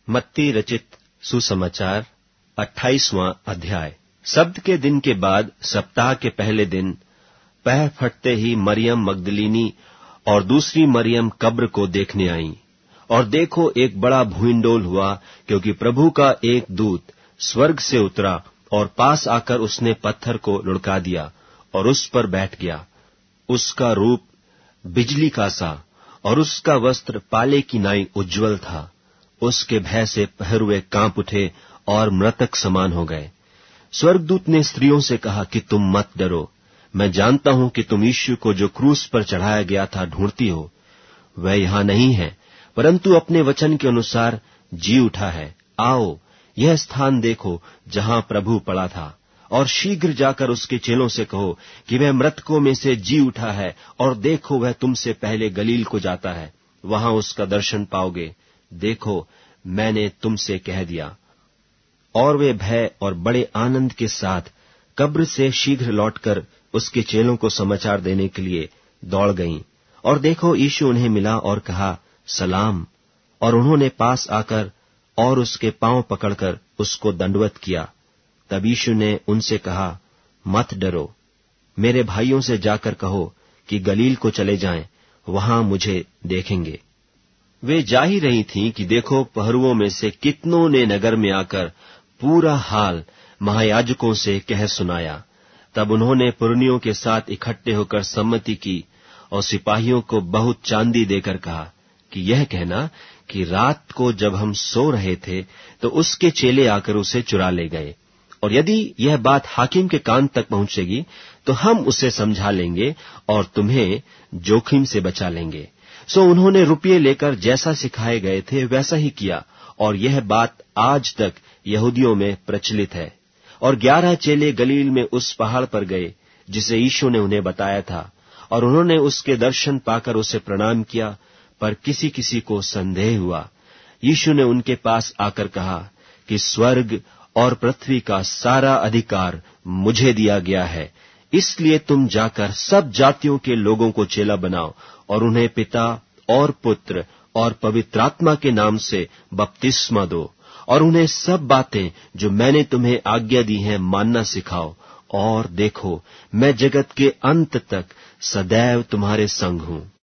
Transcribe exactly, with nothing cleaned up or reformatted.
मत्ती रचित सुसमाचार अट्ठाईसवां अध्याय। सब्त के दिन के बाद सप्ताह के पहले दिन पह फटते ही मरियम मगदलीनी और दूसरी मरियम कब्र को देखने आईं। और देखो, एक बड़ा भूइंडोल हुआ, क्योंकि प्रभु का एक दूत स्वर्ग से उतरा और पास आकर उसने पत्थर को लुढ़का दिया और उस पर बैठ गया। उसका रूप बिजली का सा और उसका वस्त्र पाले की नाई उज्ज्वल था। उसके भय से पहरुए कांप उठे और मृतक समान हो गए। स्वर्गदूत ने स्त्रियों से कहा कि तुम मत डरो, मैं जानता हूं कि तुम यीशु को जो क्रूस पर चढ़ाया गया था ढूंढती हो। वह यहां नहीं है, परंतु अपने वचन के अनुसार जी उठा है। आओ, यह स्थान देखो जहां प्रभु पड़ा था, और शीघ्र जाकर उसके चेलों से कहो कि वह मृतकों में से जी उठा है, और देखो, वह तुमसे पहले गलील को जाता है, वहां उसका दर्शन पाओगे। देखो, मैंने तुमसे कह दिया। और वे भय और बड़े आनंद के साथ कब्र से शीघ्र लौटकर उसके चेलों को समाचार देने के लिए दौड़ गईं। और देखो, यीशु उन्हें मिला और कहा, सलाम। और उन्होंने पास आकर और उसके पांव पकड़कर उसको दंडवत किया। तब यीशु ने उनसे कहा, मत डरो, मेरे भाइयों से जाकर कहो कि गलील को चले जाएं, वहां मुझे देखेंगे। वे जा ही रही थीं कि देखो, पहरुओं में से कितनों ने नगर में आकर पूरा हाल महायाजकों से कह सुनाया। तब उन्होंने पुरनियों के साथ इकट्ठे होकर सम्मति की और सिपाहियों को बहुत चांदी देकर कहा कि यह कहना कि रात को जब हम सो रहे थे तो उसके चेले आकर उसे चुरा ले गए, और यदि यह बात हाकिम के कान तक पहुंचेगी तो हम उसे समझा लेंगे और तुम्हें जोखिम से बचा लेंगे। सो उन्होंने रुपये लेकर जैसा सिखाए गए थे वैसा ही किया, और यह बात आज तक यहूदियों में प्रचलित है। और ग्यारह चेले गलील में उस पहाड़ पर गए जिसे यीशु ने उन्हें बताया था, और उन्होंने उसके दर्शन पाकर उसे प्रणाम किया, पर किसी किसी को संदेह हुआ। यीशु ने उनके पास आकर कहा कि स्वर्ग और पृथ्वी का सारा अधिकार मुझे दिया गया है, इसलिए तुम जाकर सब जातियों के लोगों को चेला बनाओ और उन्हें पिता और पुत्र और पवित्र आत्मा के नाम से बपतिस्मा दो, और उन्हें सब बातें जो मैंने तुम्हें आज्ञा दी हैं मानना सिखाओ। और देखो, मैं जगत के अंत तक सदैव तुम्हारे संग हूं।